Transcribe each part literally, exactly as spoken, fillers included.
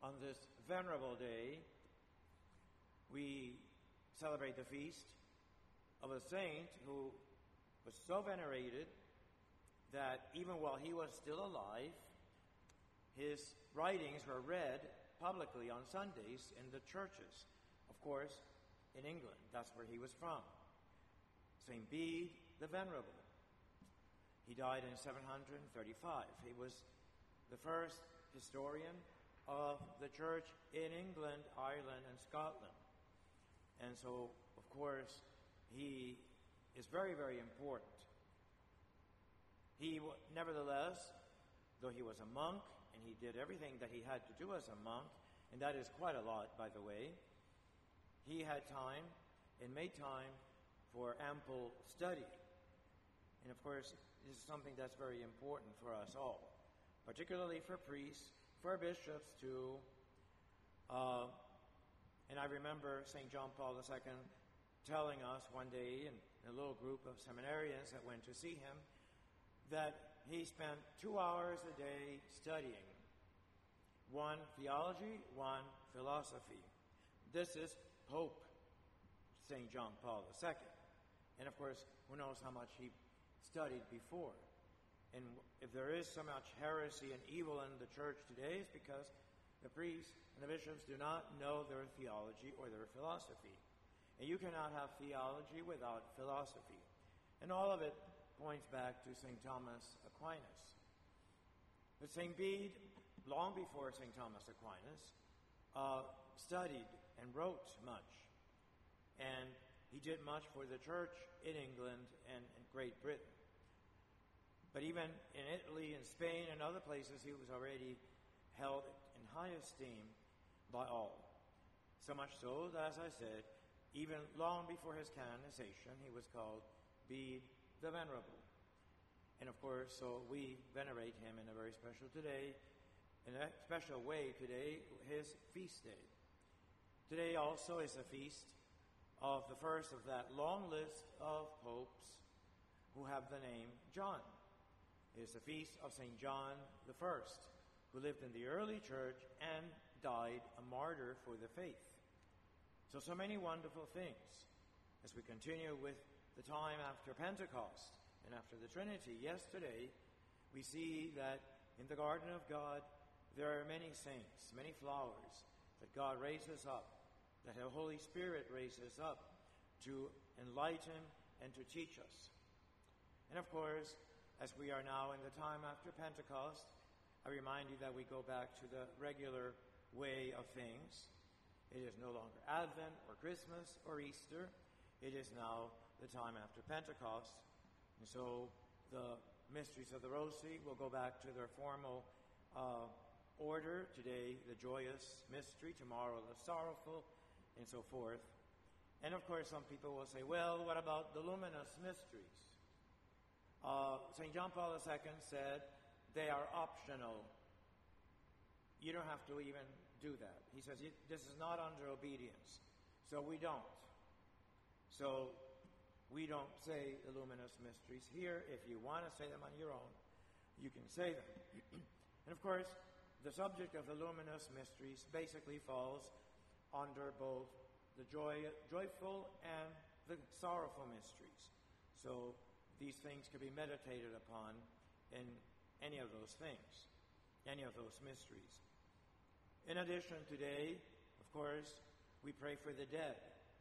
On this venerable day, we celebrate the feast of a saint who was so venerated that even while he was still alive, his writings were read publicly on Sundays in the churches. Of course, in England, that's where he was from. Saint Bede the Venerable. He died in seven hundred thirty-five. He was the first historian of the church in England, Ireland, and Scotland. And so, of course, he is very, very important. He, nevertheless, though he was a monk, and he did everything that he had to do as a monk, and that is quite a lot, by the way, he had time and made time for ample study. And of course, this is something that's very important for us all, particularly for priests, for bishops too. Uh, and I remember Saint John Paul the Second telling us one day in a little group of seminarians that went to see him that he spent two hours a day studying, one theology, one philosophy. This is Pope Saint John Paul the Second. And of course, who knows how much he studied before. And if there is so much heresy and evil in the church today, it's because the priests and the bishops do not know their theology or their philosophy. And you cannot have theology without philosophy. And all of it points back to Saint Thomas Aquinas. But Saint Bede, long before Saint Thomas Aquinas, uh, studied and wrote much. And he did much for the church in England and in Great Britain. But even in Italy and Spain and other places, he was already held in high esteem by all. So much so that, as I said, even long before his canonization, he was called Bede the Venerable. And of course, so we venerate him in a very special today, in a special way today, his feast day. Today also is a feast of the first of that long list of popes who have the name John. It is the feast of Saint John the First, who lived in the early church and died a martyr for the faith. So, so many wonderful things as we continue with the time after Pentecost and after the Trinity. Yesterday, we see that in the garden of God, there are many saints, many flowers that God raises up, that the Holy Spirit raises up to enlighten and to teach us. And of course, as we are now in the time after Pentecost, I remind you that we go back to the regular way of things. It is no longer Advent or Christmas or Easter. It is now the time after Pentecost. And so the mysteries of the Rosary will go back to their formal uh, order. Today, the joyous mystery. Tomorrow, the sorrowful, and so forth. And of course, some people will say, well, what about the luminous mysteries? Uh, Saint John Paul the Second said they are optional. You don't have to even do that. He says this is not under obedience. So we don't. So we don't say the luminous mysteries here. If you want to say them on your own, you can say them. And of course, the subject of the luminous mysteries basically falls under both the joy, joyful and the sorrowful mysteries. So these things can be meditated upon in any of those things, any of those mysteries. In addition, today, of course, we pray for the dead.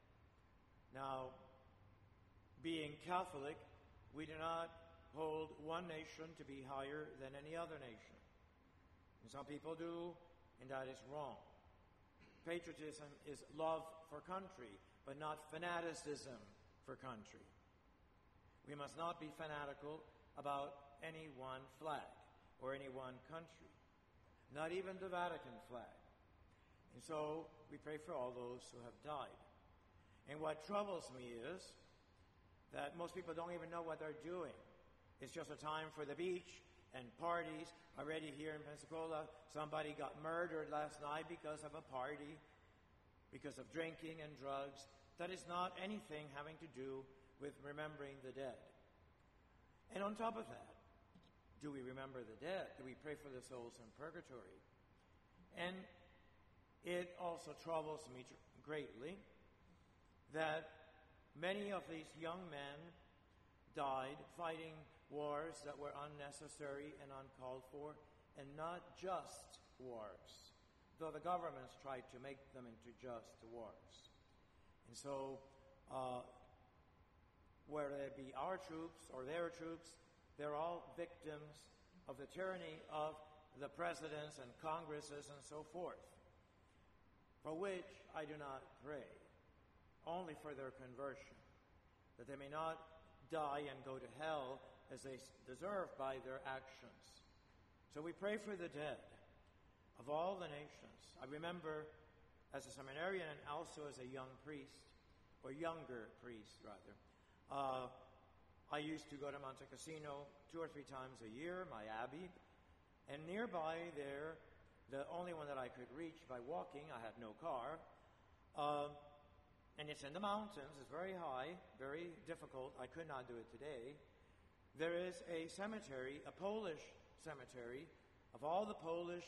Now, being Catholic, we do not hold one nation to be higher than any other nation. And some people do, and that is wrong. Patriotism is love for country, but not fanaticism for country. We must not be fanatical about any one flag or any one country, not even the Vatican flag. And so we pray for all those who have died. And what troubles me is that most people don't even know what they're doing. It's just a time for the beach and parties. Already here in Pensacola, somebody got murdered last night because of a party, because of drinking and drugs. That is not anything having to do with remembering the dead. And on top of that, do we remember the dead? Do we pray for the souls in purgatory? And it also troubles me tr- greatly that many of these young men died fighting wars that were unnecessary and uncalled for, and not just wars, though the governments tried to make them into just wars. And so, uh, whether it be our troops or their troops, they're all victims of the tyranny of the presidents and congresses and so forth, for which I do not pray, only for their conversion, that they may not die and go to hell as they deserve by their actions. So we pray for the dead of all the nations. I remember as a seminarian and also as a young priest, or younger priest rather, uh, I used to go to Monte Cassino two or three times a year, my abbey, and nearby there, the only one that I could reach by walking, I had no car, uh, and it's in the mountains, it's very high, very difficult, I could not do it today. There is a cemetery, a Polish cemetery, of all the Polish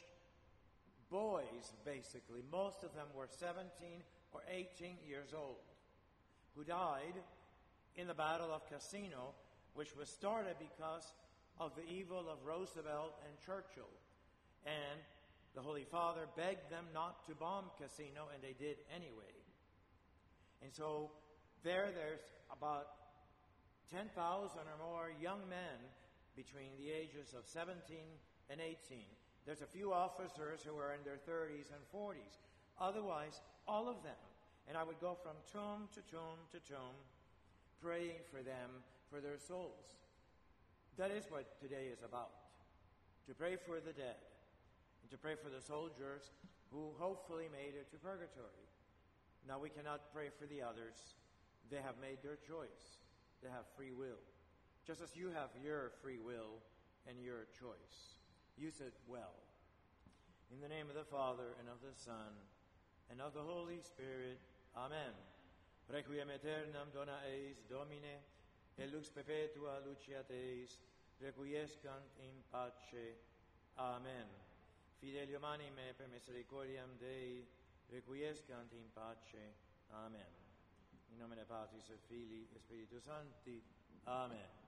boys, basically. Most of them were seventeen or eighteen years old, who died in the Battle of Cassino, which was started because of the evil of Roosevelt and Churchill. And the Holy Father begged them not to bomb Cassino, and they did anyway. And so there, there's about ten thousand or more young men between the ages of seventeen and eighteen. There's a few officers who are in their thirties and forties. Otherwise, all of them. And I would go from tomb to tomb to tomb, praying for them, for their souls. That is what today is about. To pray for the dead, and to pray for the soldiers who hopefully made it to purgatory. Now we cannot pray for the others. They have made their choice. They have free will. Just as you have your free will and your choice. Use it well. In the name of the Father, and of the Son, and of the Holy Spirit. Amen. Requiem aeternam dona eis Domine, et lux perpetua luceat eis, requiescant in pace. Amen. Fidelium anime per misericordiam Dei, requiescant in pace. Amen. In nomine Patris et Filii et Spiritus Sancti. Amen.